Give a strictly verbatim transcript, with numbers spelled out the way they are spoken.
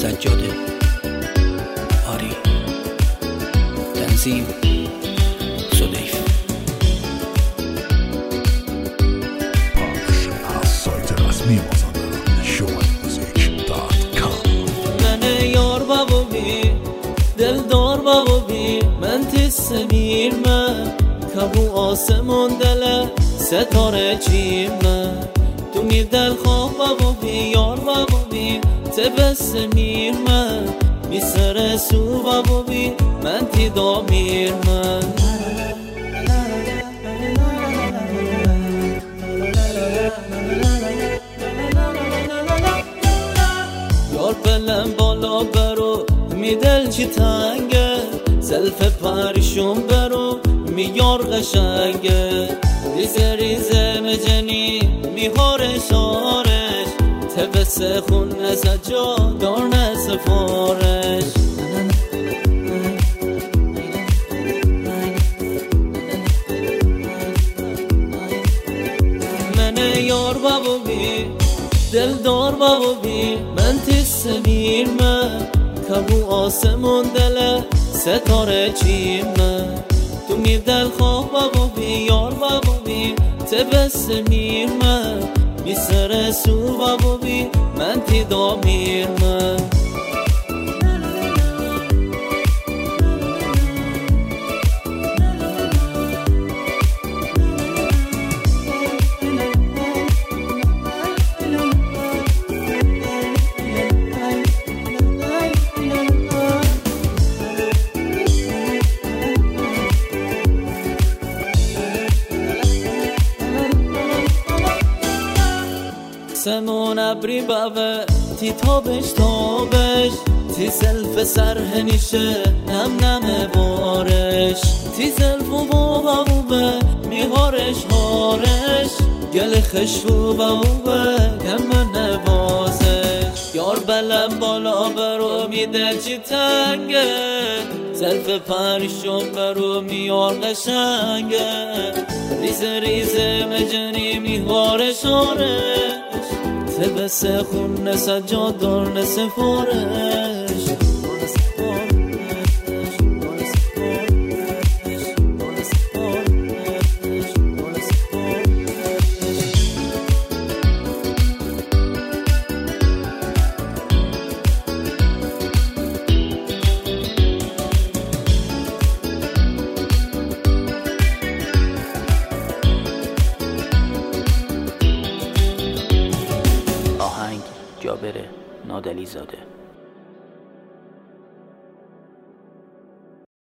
سجاده. آری. تنظیم سدیف. پخش از سایت رسمی مازندران شما موزیک دات کام. من یار بابی دلدار بابی من تسمیر من کبو آسمون دل ستاره چیم من تو می دل خواب بابی یار بابی تبسمیر من می سر سو بابی من تی دامیر من یار بلم بالا برو می دل چی تنگه زلف پریشون برو می یار قشنگه ریزه ریزه مجنی می هارش هارش تبس خون نسجا دار نسفارش من یار بابی دلدار بابی من تسمیر من کبو آسمون دل ستاره چیم من تو می دل خواب بابی یار بابی تبسمیر من می سر سو بابی من تی دامیر من سمون ابری بابه تی تابش تابش تی زلف سرهنیشه نم نم بارش تی زلف و بابه میهارش هارش گل خشو بابه کم نوازش یار بلم بالا برو میده چی تنگه زلف پریشون برو میار قشنگه ریزه ریزه مجنی میهارش هارش تبس خون سجا دار نسفارش جابر نادلی زاده.